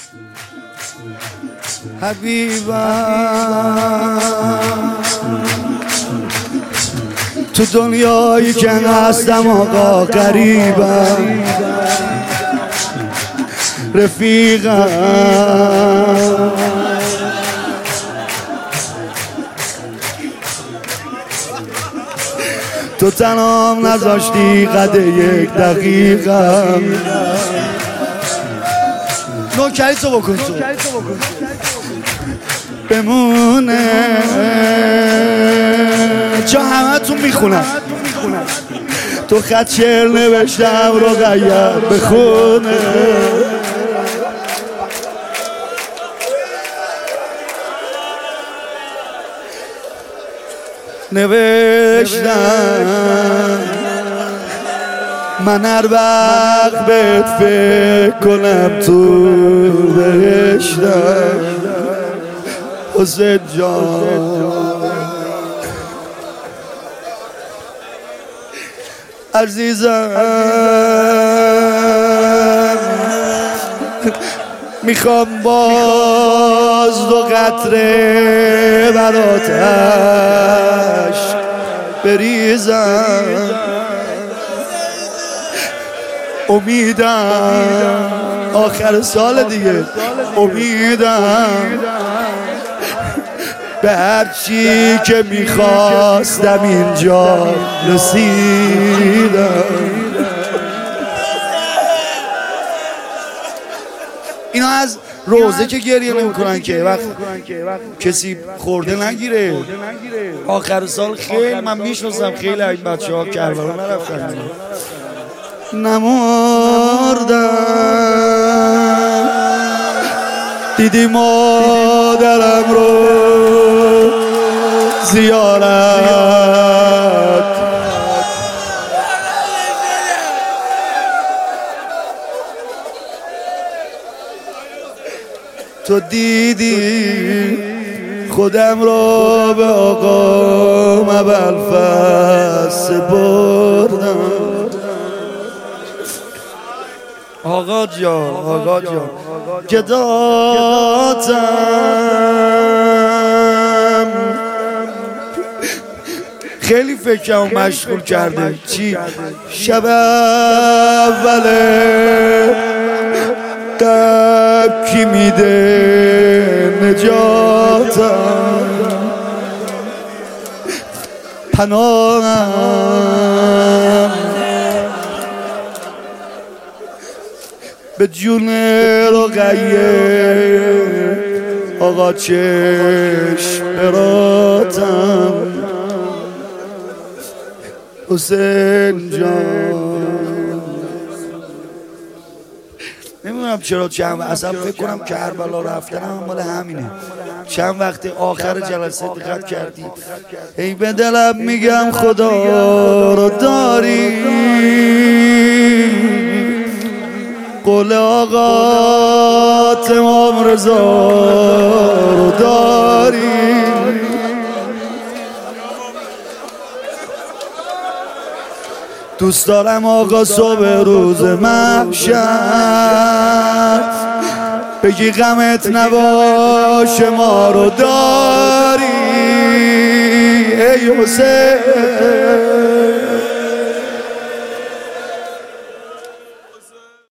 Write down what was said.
حبیبم تو دنیایی که هستم آقا غریبم، رفیقم تو تنام نذاشتی قد یک دقیقم. نوکری تو بکن تو بمونه چه همه تون میخونم تو خط شعر نوشتم رو غیر بخونه. نوشتم من هر وقت بهت فکر کنم تو بهشتم حسین جان عزیزم. میخوام باز دو قطره براتش بریزم، امیدم آخر سال دیگه، امیدم به هرچی که میخواستم اینجا رسیدم. اینا از روزه که گریه نمی‌کنن که وقت کسی خورده نگیره. آخر سال خیلی من میشناسم خیلی از بچه‌ها کربلا نرفتن، نمردم. دیدی مادرم رو زیارت، تو دیدی خودم را به آقا ابوالفضل سپردم. آقا جان آقا جان گداتم خیلی فکرم مشغول کرده. چی؟ شب اوله قبل کی میده نجاتم، پناهم به جون رقیه آقا چشم براتم حسین جان. نمیدونم چرا چند اصلا فکر کنم کربلا رفتنم مال همینه. چند وقت آخر جلسه دقت کردی ای به دلم میگم خدا رو داری، قول آقا تمام رضا رو داری. دوست دارم آقا صبح روز محشر بگی غمت نباشه ما رو داری ای حسین.